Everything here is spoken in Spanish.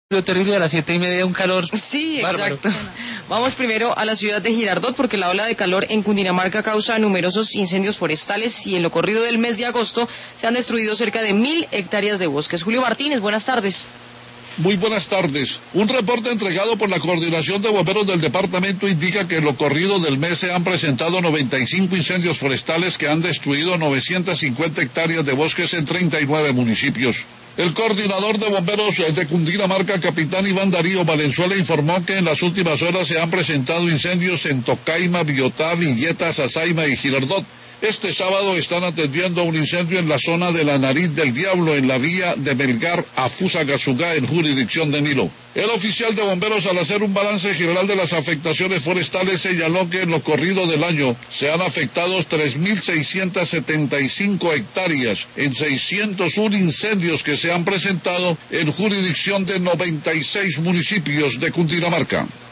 Lo terrible a las 7:30, un calor Sí, bárbaro. exacto. Vamos primero a la ciudad de Girardot porque la ola de calor en Cundinamarca causa numerosos incendios forestales y en lo corrido del mes de agosto se han destruido cerca de 1.000 hectáreas de bosques. Julio Martínez, buenas tardes. Muy buenas tardes. Un reporte entregado por la Coordinación de Bomberos del departamento indica que en lo corrido del mes se han presentado 95 incendios forestales que han destruido 950 hectáreas de bosques en 39 municipios. El coordinador de bomberos de Cundinamarca, capitán Iván Darío Valenzuela, informó que en las últimas horas se han presentado incendios en Tocaima, Biotá, Villeta, Sasaima y Girardot. Este sábado están atendiendo un incendio en la zona de la Nariz del Diablo, en la vía de Melgar a Fusagasugá, en jurisdicción de Nilo. El oficial de bomberos, al hacer un balance general de las afectaciones forestales, señaló que en lo corrido del año se han afectado 3.675 hectáreas en 601 incendios que se han presentado en jurisdicción de 96 municipios de Cundinamarca.